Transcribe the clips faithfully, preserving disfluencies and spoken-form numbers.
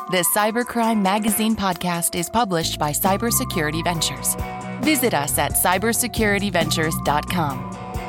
The Cybercrime Magazine podcast is published by Cybersecurity Ventures. Visit us at cybersecurity ventures dot com.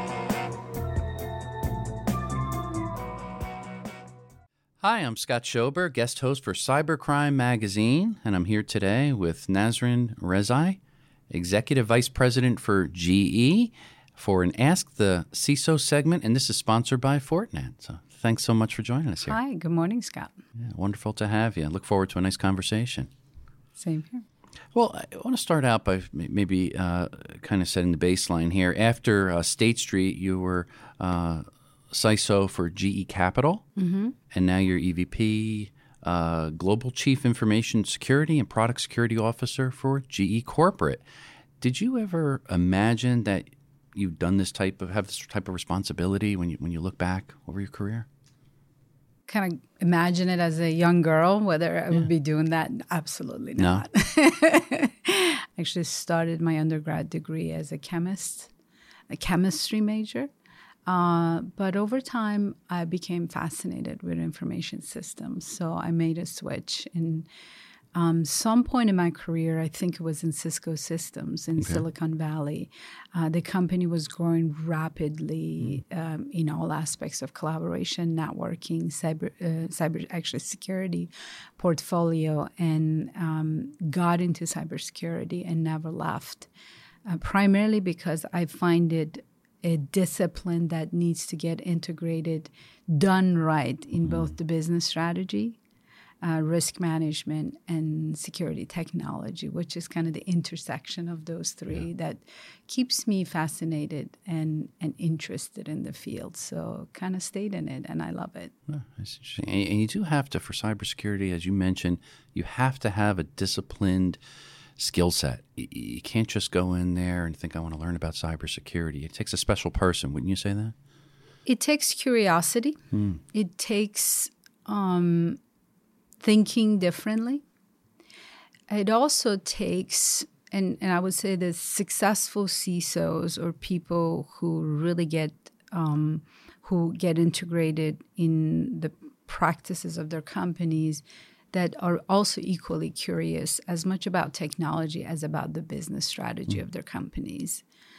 Hi, I'm Scott Schober, guest host for Cybercrime Magazine, and I'm here today with Nazrin Rezai, Executive Vice President for G E, for an Ask the C I S O segment, and this is sponsored by Fortinet. So thanks so much for joining us here. Hi, good morning, Scott. Yeah, wonderful to have you. I look forward to a nice conversation. Same here. Well, I want to start out by maybe uh, kind of setting the baseline here. After uh, State Street, you were uh, C I S O for G E Capital, mm-hmm. and now you're E V P, uh, Global Chief Information Security and Product Security Officer for G E Corporate. Did you ever imagine that you've done this type of have this type of responsibility when you when you look back over your career? Kind of imagine it as a young girl, whether I yeah. would be doing that. Absolutely not. No. I actually started my undergrad degree as a chemist, a chemistry major. Uh, but over time, I became fascinated with information systems. So I made a switch. And um, some point in my career, I think it was in Cisco Systems in okay. Silicon Valley, uh, the company was growing rapidly mm. um, in all aspects of collaboration, networking, cyber, uh, cyber actually security portfolio, and um, got into cybersecurity and never left, uh, primarily because I find it a discipline that needs to get integrated, done right in both the business strategy, uh, risk management, and security technology, which is kind of the intersection of those three yeah. that keeps me fascinated and, and interested in the field. So kind of stayed in it, and I love it. Oh, that's interesting. And, and you do have to, for cybersecurity, as you mentioned, you have to have a disciplined skill set. You can't just go in there and think, I want to learn about cybersecurity. It takes a special person, wouldn't you say that? It takes curiosity. Hmm. It takes um, thinking differently. It also takes, and, and I would say that successful C I S Os or people who really get, um, who get integrated in the practices of their companies, that are also equally curious as much about technology as about the business strategy mm. of their companies.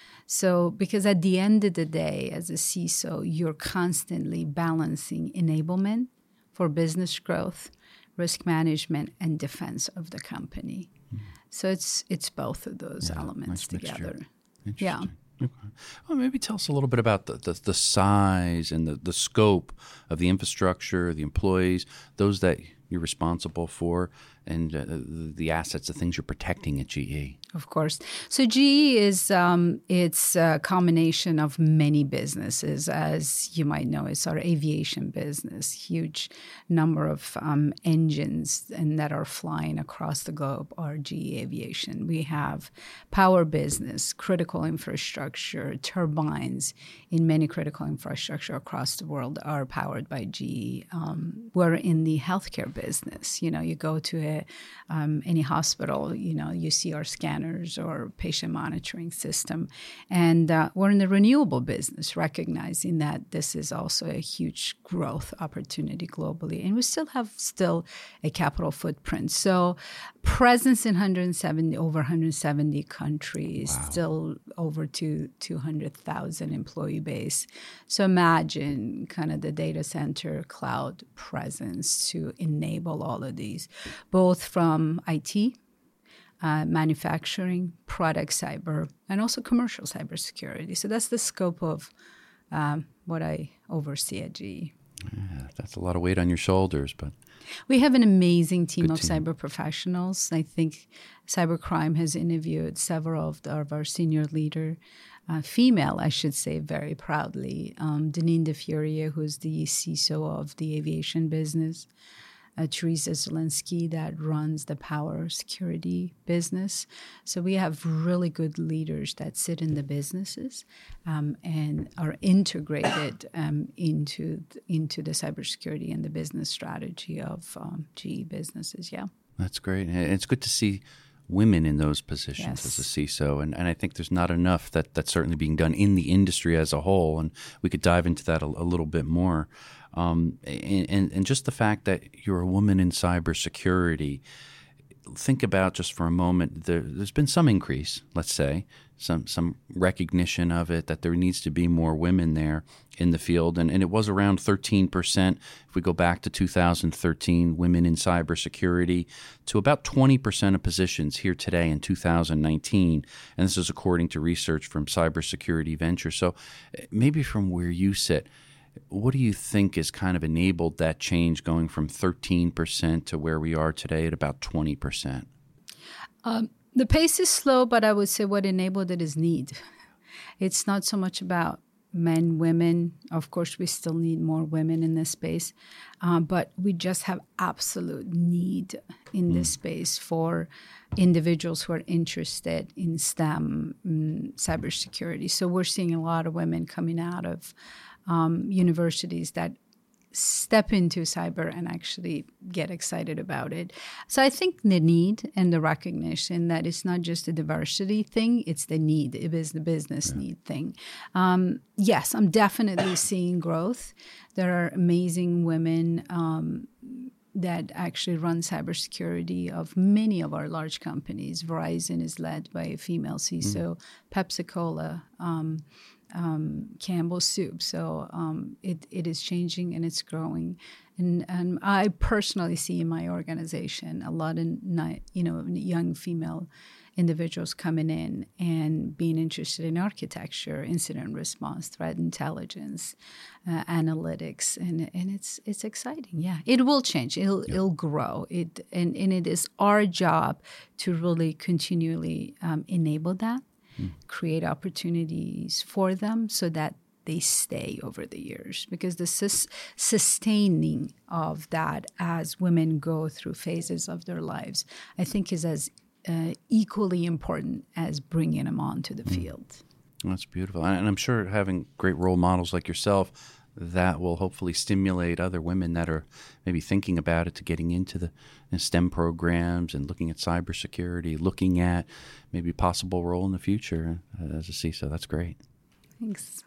So, because at the end of the day, as a C I S O, you're constantly balancing enablement for business growth, risk management, and defense of the company. Mm. So it's it's both of those yeah, elements nice together. Yeah. Okay. Well, maybe tell us a little bit about the, the, the size and the, the scope of the infrastructure, the employees, those that you're responsible for, and uh, the assets, the things you're protecting at G E. Of course. So G E is um, it's a combination of many businesses. As you might know, it's our aviation business, huge number of um, engines and that are flying across the globe are G E Aviation. We have power business, critical infrastructure, turbines in many critical infrastructure across the world are powered by G E. Um, we're in the healthcare business. You know, you go to a, um, any hospital, you know, you see our scanners or patient monitoring system. And uh, we're in the renewable business, recognizing that this is also a huge growth opportunity globally. And we still have still a capital footprint. So presence in one hundred seventy, over one hundred seventy countries, wow. still over to two hundred thousand employee base. So imagine kind of the data center cloud presence to enable all of these, both from I T, Uh, manufacturing, product cyber, and also commercial cybersecurity. So that's the scope of um, what I oversee at G E. Yeah, that's a lot of weight on your shoulders, but we have an amazing team of team. cyber professionals. I think Cybercrime has interviewed several of, the, of our senior leader, uh, female, I should say, very proudly. Um, Deneen DeFuria, who's the C I S O of the aviation business. Uh, Teresa Zelinsky that runs the power security business. So we have really good leaders that sit in the businesses um, and are integrated um, into th- into the cybersecurity and the business strategy of um, G E businesses. Yeah, that's great. And it's good to see women in those positions Yes. as a C I S O. And, and I think there's not enough that that's certainly being done in the industry as a whole. And we could dive into that a, a little bit more. Um, and, and, and just the fact that you're a woman in cybersecurity, think about just for a moment, there, there's been some increase, let's say, some some recognition of it, that there needs to be more women there in the field. And, and it was around thirteen percent, if we go back to two thousand thirteen, women in cybersecurity, to about twenty percent of positions here today in two thousand nineteen. And this is according to research from Cybersecurity Ventures. So maybe from where you sit, what do you think has kind of enabled that change going from thirteen percent to where we are today at about twenty percent? Um, the pace is slow, but I would say what enabled it is need. It's not so much about men, women. Of course, we still need more women in this space, um, but we just have absolute need in this space for individuals who are interested in STEM, mm, cybersecurity. So we're seeing a lot of women coming out of um, universities that step into cyber and actually get excited about it. So I think the need and the recognition that it's not just a diversity thing, it's the need. It is the business yeah. need thing. Um, yes, I'm definitely seeing growth. There are amazing women um, that actually run cybersecurity of many of our large companies. Verizon is led by a female C I S O, mm. Pepsi-Cola, um, Um, Campbell Soup. So um, it, it is changing and it's growing. And, and I personally see in my organization a lot of you know young female individuals coming in and being interested in architecture, incident response, threat intelligence, uh, analytics, and and it's it's exciting. Yeah, it will change. It'll yeah. it'll grow. It and, and it is our job to really continually um, enable that. Create opportunities for them so that they stay over the years, because the sus- sustaining of that as women go through phases of their lives, I think is as uh, equally important as bringing them onto the mm. field. That's beautiful. And I'm sure having great role models like yourself, that will hopefully stimulate other women that are maybe thinking about it to getting into the STEM programs and looking at cybersecurity, looking at maybe a possible role in the future as a C I S O. That's great. Thanks.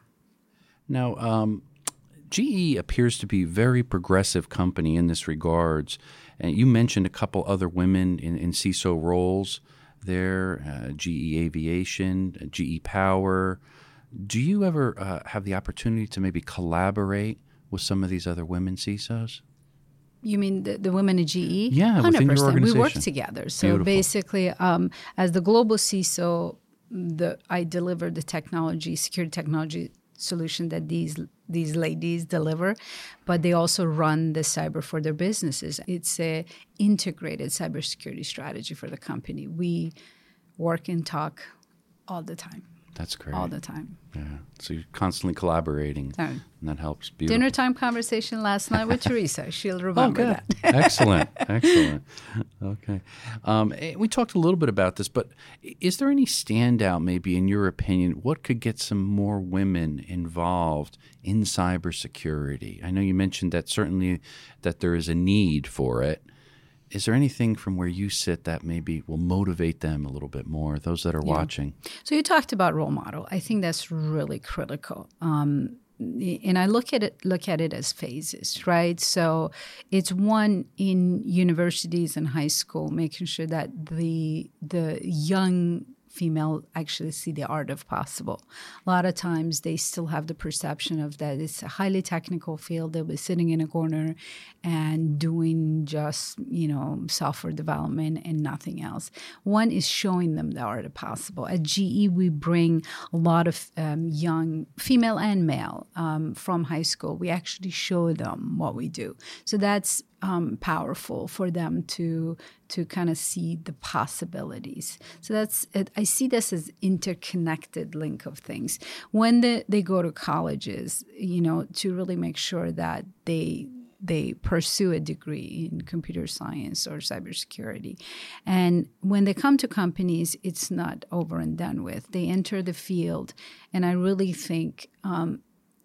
Now, um, G E appears to be a very progressive company in this regards. And you mentioned a couple other women in, in C I S O roles there, uh, G E Aviation, uh, G E Power. Do you ever uh, have the opportunity to maybe collaborate with some of these other women C I S Os? You mean the, the women at G E? Yeah, one hundred percent. Within your organization. We work together. So Beautiful. basically, um, as the global C I S O, the, I deliver the technology, security technology solution that these these ladies deliver, but they also run the cyber for their businesses. It's a integrated cybersecurity strategy for the company. We work and talk all the time. That's great. All the time. Yeah. So you're constantly collaborating, oh. and that helps. Beautiful. Dinner time conversation last night with Teresa. She'll remember oh, that. Excellent. Excellent. Okay. Um, we talked a little bit about this, but is there any standout, maybe, in your opinion, what could get some more women involved in cybersecurity? I know you mentioned that certainly that there is a need for it. Is there anything from where you sit that maybe will motivate them a little bit more, those that are yeah. watching? So you talked about role model. I think that's really critical. Um, and I look at it look at it as phases, right? So it's one in universities and high school, making sure that the the young female actually see the art of possible. A lot of times they still have the perception of that it's a highly technical field. They'll be sitting in a corner and doing just, you know, software development and nothing else. One is showing them the art of possible. At G E, we bring a lot of um, young female and male um, from high school. We actually show them what we do. So that's Um, powerful for them to to kind of see the possibilities. So that's it. I see this as interconnected link of things. When the, they go to colleges, you know, to really make sure that they they pursue a degree in computer science or cybersecurity. And when they come to companies, it's not over and done with. They enter the field, and I really think um,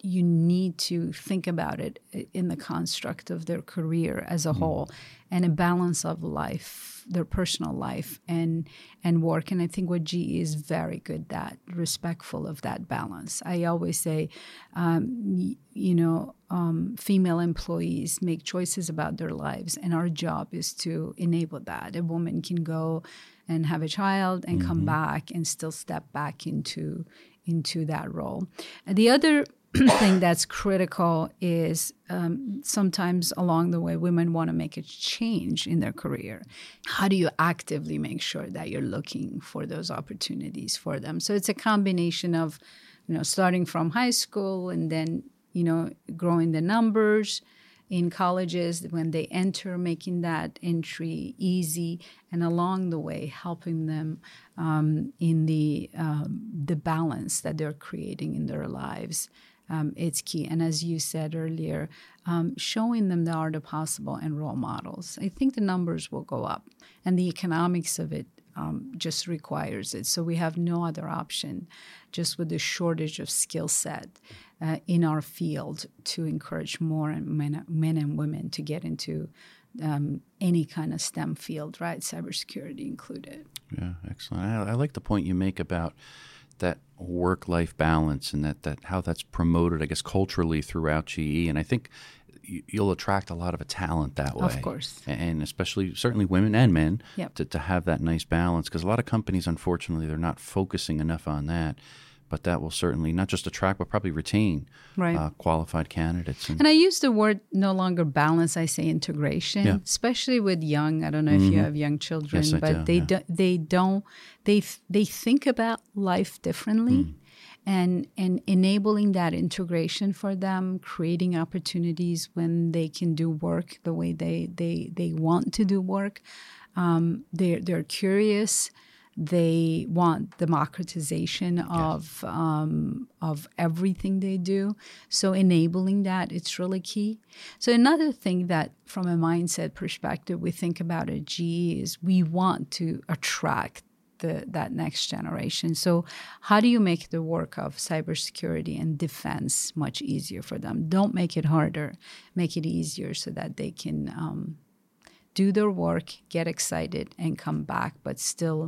you need to think about it in the construct of their career as a mm. whole, and a balance of life, their personal life and and work. And I think what G E is very good at, respectful of that balance. I always say, um, y- you know, um, female employees make choices about their lives, and our job is to enable that. A woman can go and have a child and mm-hmm. come back and still step back into into that role. And the other thing that's critical is um, sometimes along the way, women want to make a change in their career. How do you actively make sure that you're looking for those opportunities for them? So it's a combination of, you know, starting from high school and then, you know, growing the numbers in colleges when they enter, making that entry easy, and along the way helping them um, in the um, the balance that they're creating in their lives. Um, it's key. And as you said earlier, um, showing them the art of possible and role models. I think the numbers will go up, and the economics of it um, just requires it. So we have no other option, just with the shortage of skill set uh, in our field, to encourage more men, men and women to get into um, any kind of STEM field, right? Cybersecurity included. Yeah, excellent. I, I like the point you make about that work-life balance, and that, that how that's promoted, I guess, culturally throughout G E. And I think you'll attract a lot of a talent that way. Of course. And especially, certainly women and men, yep. to, to have that nice balance. Because a lot of companies, unfortunately, they're not focusing enough on that. But that will certainly not just attract, but probably retain right. uh, qualified candidates. And, and I use the word no longer balance, I say integration, yeah. especially with young. I don't know mm-hmm. if you have young children, yes, but I do, they yeah. do, they don't they they think about life differently, mm. and and enabling that integration for them, creating opportunities when they can do work the way they they they want to do work. Um, they're they're curious. They want democratization of yes. um, of everything they do. So enabling that, it's really key. So another thing that, from a mindset perspective, we think about at G E is we want to attract the, that next generation. So how do you make the work of cybersecurity and defense much easier for them? Don't make it harder. Make it easier so that they can um, do their work, get excited, and come back, but still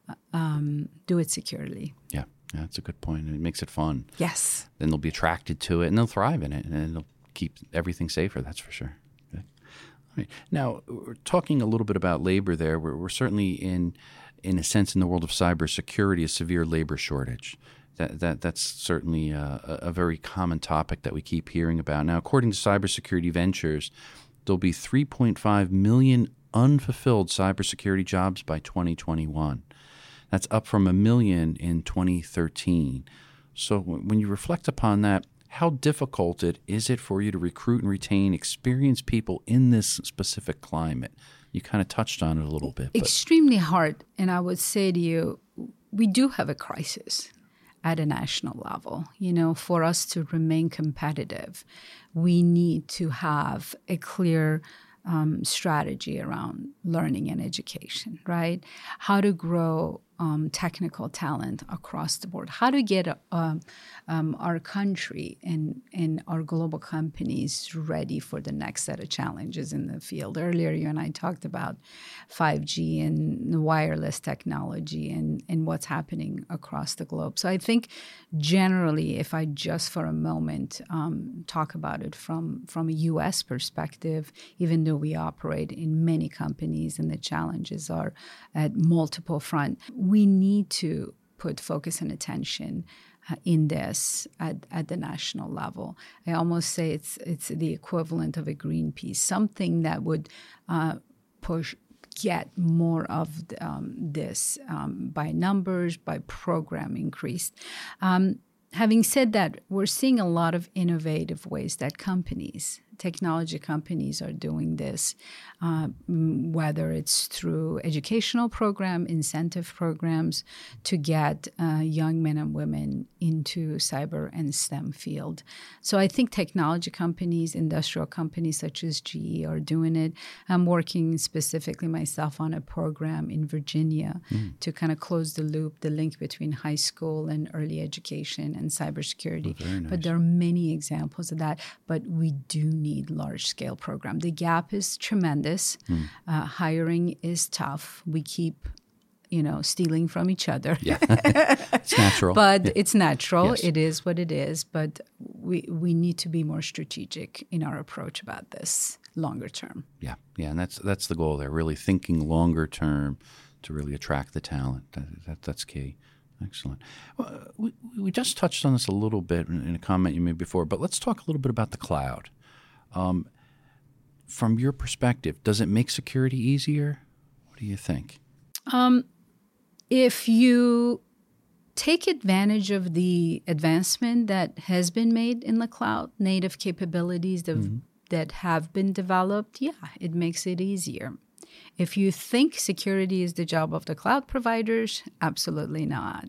Um, do it securely. Yeah, yeah, that's a good point. It makes it fun. Yes. Then they'll be attracted to it, and they'll thrive in it, and it'll keep everything safer, that's for sure. Okay. All right. Now, we're talking a little bit about labor there. We're, we're certainly in, in a sense, in the world of cybersecurity, a severe labor shortage. That that That's certainly a, a very common topic that we keep hearing about. Now, according to Cybersecurity Ventures, there'll be three point five million unfulfilled cybersecurity jobs by twenty twenty-one. That's up from a million in twenty thirteen. So when you reflect upon that, how difficult it is it for you to recruit and retain experienced people in this specific climate? You kind of touched on it a little bit. But. Extremely hard. And I would say to you, we do have a crisis at a national level. You know, for us to remain competitive, we need to have a clear um, strategy around learning and education, right? How to grow Um, technical talent across the board. How to get uh, um, our country and, and our global companies ready for the next set of challenges in the field. Earlier, you and I talked about five G and wireless technology and, and what's happening across the globe. So I think generally, if I just for a moment um, talk about it from, from a U S perspective, even though we operate in many companies and the challenges are at multiple fronts, we need to put focus and attention uh, in this at, at the national level. I almost say it's it's the equivalent of a Greenpeace, something that would uh, push, get more of um, this um, by numbers, by program increased. Um, Having said that, we're seeing a lot of innovative ways that companies technology companies are doing this, uh, whether it's through educational program, incentive programs to get uh, young men and women into cyber and STEM field. So I think technology companies, industrial companies such as G E are doing it. I'm working specifically myself on a program in Virginia mm. to kind of close the loop, the link between high school and early education and cybersecurity. Oh, nice. But there are many examples of that. But we do need large-scale program. The gap is tremendous. Mm. Uh, hiring is tough. We keep, you know, stealing from each other. Yeah, it's natural. But yeah. it's natural. Yes. It is what it is. But we we need to be more strategic in our approach about this longer term. Yeah, yeah, and that's that's the goal there. Really thinking longer term to really attract the talent. That, that that's key. Excellent. Well, we we just touched on this a little bit in a comment you made before, but let's talk a little bit about the cloud. Um, from your perspective, does it make security easier? What do you think? Um, if you take advantage of the advancement that has been made in the cloud, native capabilities that, mm-hmm. that have been developed, yeah, it makes it easier. If you think security is the job of the cloud providers, absolutely not.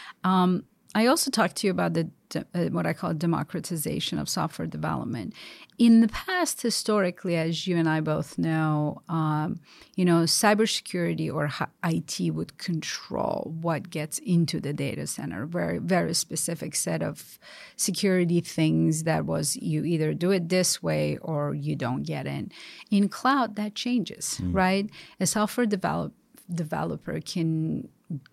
Um, I also talked to you about the uh, what I call democratization of software development. In the past, historically, as you and I both know, um, you know, cybersecurity or I T would control what gets into the data center. Very, very specific set of security things that was you either do it this way or you don't get in. In cloud, that changes, mm. right? A software develop, developer can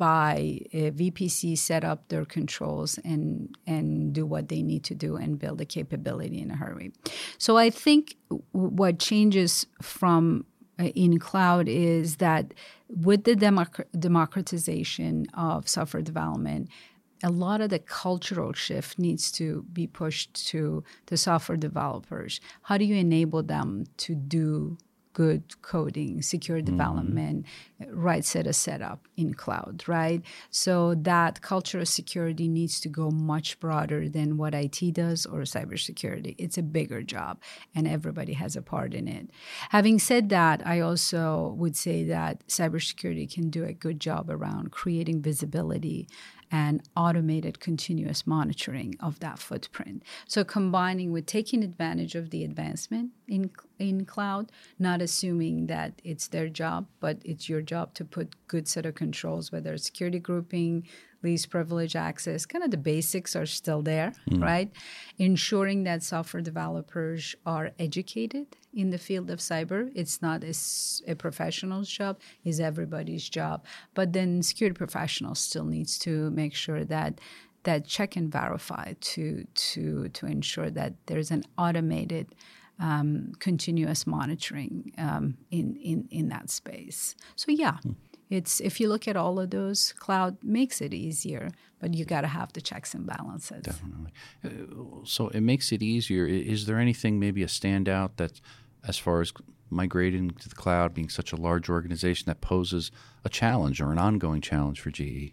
buy a V P C, set up their controls, and and do what they need to do and build a capability in a hurry. So I think what changes from uh, in cloud is that with the democ- democratization of software development, a lot of the cultural shift needs to be pushed to the software developers. How do you enable them to do good coding, secure development, mm-hmm. right set of setup in cloud, right? So that culture of security needs to go much broader than what I T does or cybersecurity. It's a bigger job, and everybody has a part in it. Having said that, I also would say that cybersecurity can do a good job around creating visibility and automated continuous monitoring of that footprint. So combining with taking advantage of the advancement in in cloud, not assuming that it's their job, but it's your job to put good set of controls, whether it's security grouping, least privilege access, kind of the basics are still there, mm. right? Ensuring that software developers are educated in the field of cyber. It's not a, a professional's job, it's everybody's job. But then security professionals still needs to make sure that that check and verify to to to ensure that there's an automated um, continuous monitoring um, in, in, in that space. So yeah. Mm. It's if you look at all of those, cloud makes it easier, but you got to have the checks and balances. Definitely. Uh, so it makes it easier. Is there anything, maybe a standout that, as far as migrating to the cloud, being such a large organization, that poses a challenge or an ongoing challenge for G E?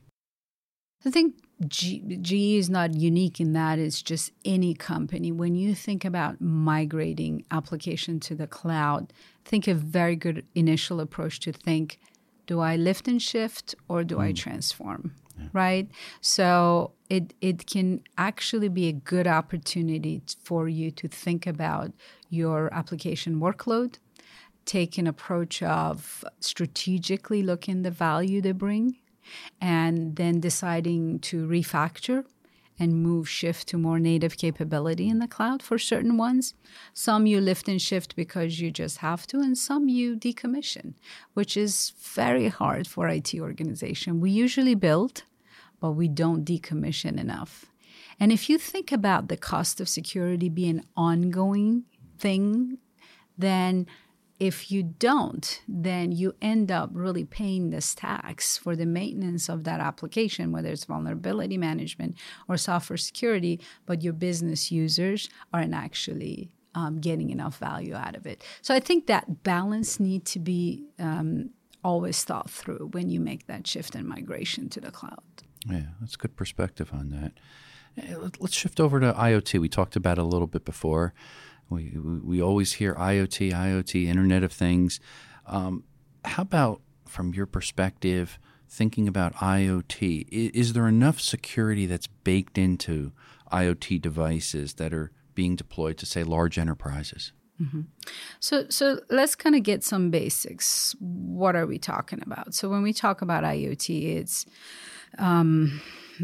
I think G- GE is not unique in that it's just any company. When you think about migrating application to the cloud, think a very good initial approach to think, do I lift and shift or do mm. I transform, yeah. right? So it it can actually be a good opportunity for you to think about your application workload, take an approach of strategically looking the value they bring, and then deciding to refactor and move, shift to more native capability in the cloud for certain ones. Some you lift and shift because you just have to, and some you decommission, which is very hard for I T organization. We usually build, but we don't decommission enough. And if you think about the cost of security being an ongoing thing, then if you don't, then you end up really paying this tax for the maintenance of that application, whether it's vulnerability management or software security, but your business users aren't actually um, getting enough value out of it. So I think that balance needs to be um, always thought through when you make that shift and migration to the cloud. Yeah, that's a good perspective on that. Let's shift over to I O T. We talked about it a little bit before. We, we, we always hear IoT, IoT, Internet of Things. Um, how about, from your perspective, thinking about IoT, is, is there enough security that's baked into IoT devices that are being deployed to, say, large enterprises? Mm-hmm. So, so let's kind of get some basics. What are we talking about? So when we talk about IoT, it's um,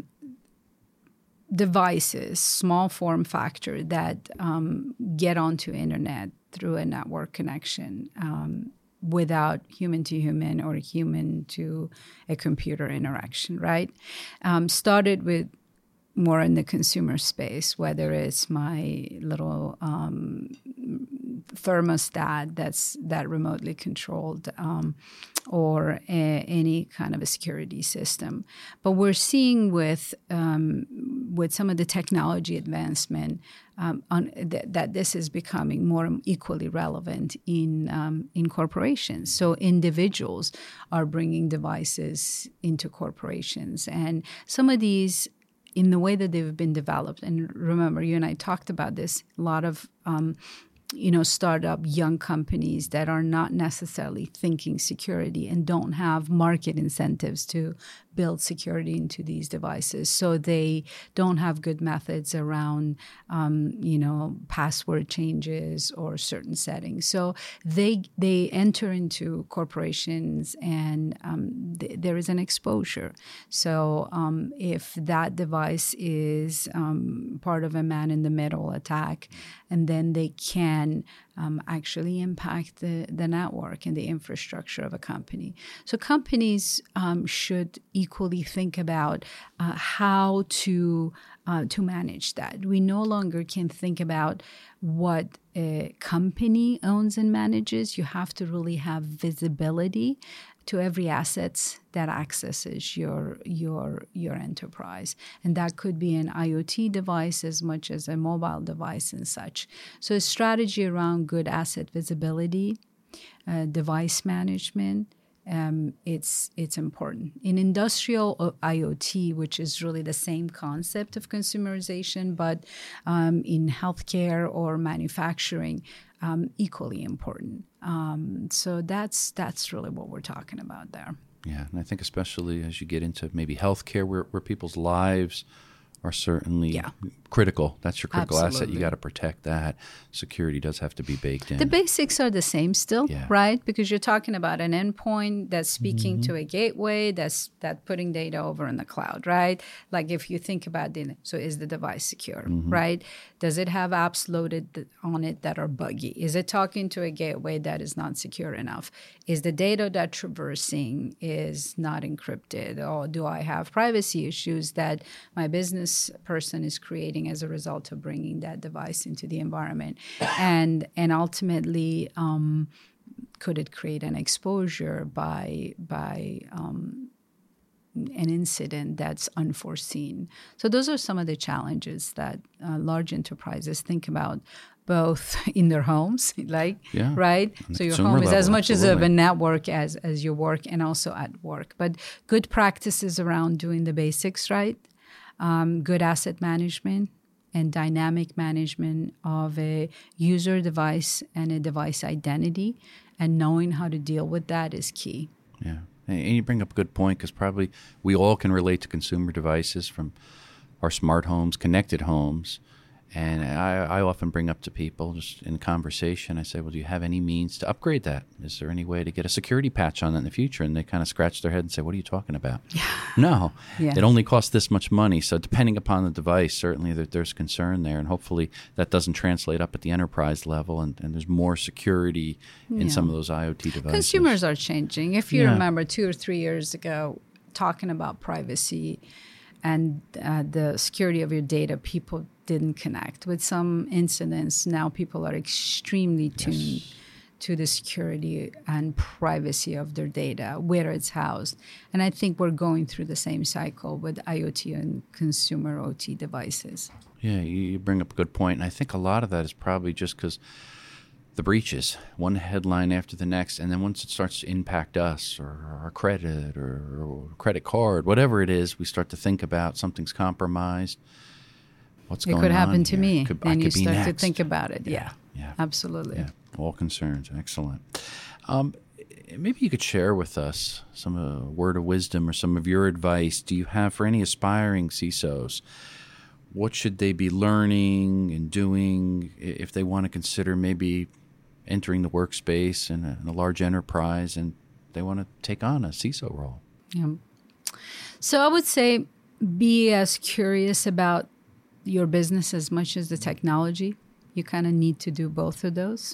devices, small form factor that um, get onto internet through a network connection um, without human to human or human to a computer interaction, right? Um, started with more in the consumer space, whether it's my little um, thermostat that's that remotely controlled um, or a, any kind of a security system. But we're seeing with um, with some of the technology advancement um, on, th- that this is becoming more equally relevant in um, in corporations. So individuals are bringing devices into corporations, and some of these, in the way that they've been developed. And remember, you and I talked about this, a lot of, um, you know, startup young companies that are not necessarily thinking security and don't have market incentives to build security into these devices. So they don't have good methods around, um, you know, password changes or certain settings. So they they enter into corporations and um, th- there is an exposure. So um, if that device is um, part of a man-in-the-middle attack, and then they can um, actually impact the, the network and the infrastructure of a company. So companies um, should equally think about uh, how to uh, to manage that. We no longer can think about what a company owns and manages. You have to really have visibility to every asset that accesses your your your enterprise, and that could be an IoT device as much as a mobile device and such. So a strategy around good asset visibility, uh, device management, um, it's it's important. In industrial IoT, which is really the same concept of consumerization, but um, in healthcare or manufacturing, um, equally important. Um, so that's that's really what we're talking about there. Yeah, and I think especially as you get into maybe healthcare, where where people's lives are certainly yeah. critical. That's your critical Absolutely. asset. You got to protect that. Security does have to be baked in. The basics are the same still, yeah. right? Because you're talking about an endpoint that's speaking mm-hmm. to a gateway, that's that putting data over in the cloud, right? Like if you think about the, so is the device secure, mm-hmm. right? Does it have apps loaded on it that are buggy? Is it talking to a gateway that is not secure enough? Is the data that traversing is not encrypted? Or do I have privacy issues that my business person is creating as a result of bringing that device into the environment? And and ultimately, um, could it create an exposure by by um, an incident that's unforeseen? So those are some of the challenges that uh, large enterprises think about, both in their homes, like, yeah. right? On So your consumer home is level, as much absolutely. as of a network as, as your work, and also at work. But good practices around doing the basics right, um, good asset management, and dynamic management of a user device and a device identity, and knowing how to deal with that is key. Yeah. And you bring up a good point, because probably we all can relate to consumer devices from our smart homes, connected homes. And I, I often bring up to people just in conversation, I say, well, do you have any means to upgrade that? Is there any way to get a security patch on that in the future? And they kind of scratch their head and say, what are you talking about? Yeah. No, yeah. It only costs this much money. So depending upon the device, certainly there, there's concern there. And hopefully that doesn't translate up at the enterprise level, and, and there's more security in Yeah. some of those IoT devices. Consumers are changing. If you Yeah. remember two or three years ago, talking about privacy and uh, the security of your data, people didn't connect. With some incidents, now people are extremely tuned Yes. to the security and privacy of their data, where it's housed. And I think we're going through the same cycle with IoT and consumer O T devices. Yeah, you, you bring up a good point. And I think a lot of that is probably just because the breaches, one headline after the next, and then once it starts to impact us or our credit or, or credit card, whatever it is, we start to think about something's compromised. What's It going could on happen to here? me. Could, I and you could be start to next. think about it. Yeah. Yeah. Yeah. Absolutely. Yeah. All concerns. Excellent. Um, maybe you could share with us some uh, word of wisdom or some of your advice do you have for any aspiring C I S Os? What should they be learning and doing if they want to consider maybe entering the workspace in a, in a large enterprise and they want to take on a C I S O role? Yeah. So I would say be as curious about your business as much as the technology. You kind of need to do both of those.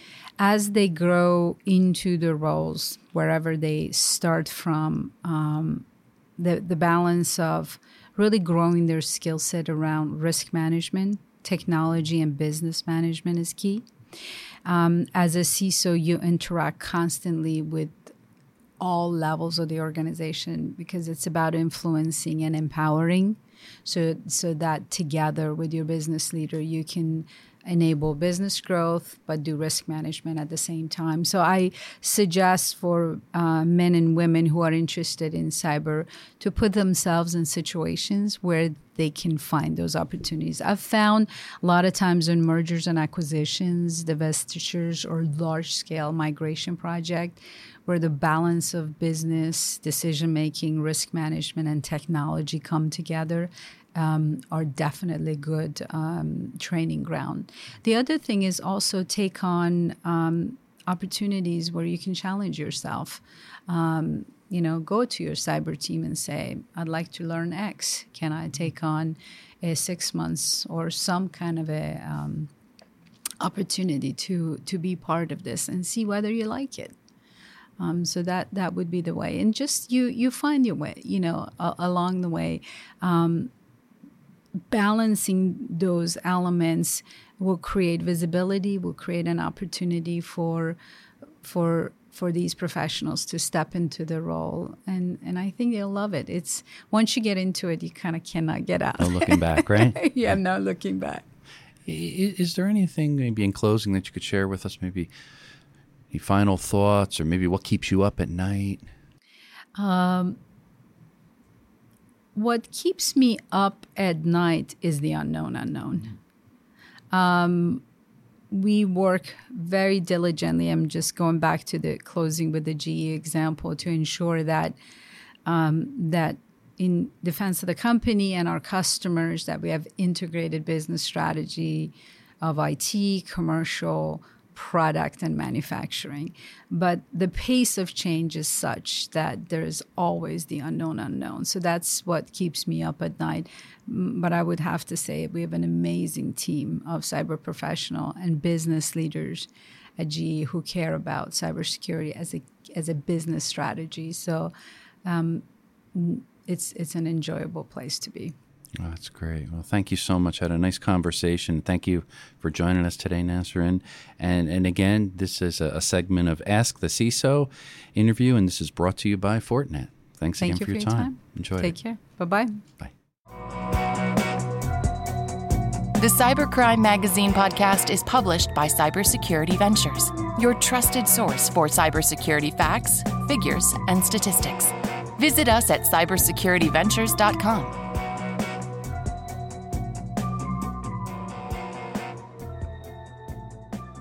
As they grow into the roles, wherever they start from, um, the, the balance of really growing their skill set around risk management, technology, and business management is key. Um, as a C I S O, you interact constantly with all levels of the organization because it's about influencing and empowering. So, so that together with your business leader, you can enable business growth, but do risk management at the same time. So I suggest for uh, men and women who are interested in cyber to put themselves in situations where they can find those opportunities. I've found a lot of times in mergers and acquisitions, divestitures, or large-scale migration project, where the balance of business, decision-making, risk management, and technology come together, Um, are definitely good um, training ground. The other thing is also take on um, opportunities where you can challenge yourself. Um, you know, go to your cyber team and say, I'd like to learn X. Can I take on a six months or some kind of a um, opportunity to to be part of this and see whether you like it? Um, so that that would be the way. And just you you find your way, you know, a- along the way. Um, Balancing those elements will create visibility, will create an opportunity for for for these professionals to step into the role. And, and I think they'll love it. It's once you get into it, you kind of cannot get out. No looking back, right? Yeah, no looking back. Is, is there anything maybe in closing that you could share with us? Maybe any final thoughts or maybe what keeps you up at night? Um, What keeps me up at night is the unknown unknown. Um, we work very diligently. I'm just going back to the closing with the G E example to ensure that um, that in defense of the company and our customers that we have integrated business strategy of I T, commercial, product, and manufacturing. But the pace of change is such that there is always the unknown unknown. So that's what keeps me up at night. But I would have to say we have an amazing team of cyber professional and business leaders at G E who care about cybersecurity as a as a business strategy. So um, it's it's an enjoyable place to be. Oh, that's great. Well, thank you so much. I had a nice conversation. Thank you for joining us today, Nasrin. And and again, this is a, a segment of Ask the C I S O interview, and this is brought to you by Fortinet. Thanks Thank again you for your for your time. time. Enjoy it. Take care. Bye-bye. Bye. The Cybercrime Magazine podcast is published by Cybersecurity Ventures, your trusted source for cybersecurity facts, figures, and statistics. Visit us at cybersecurity ventures dot com.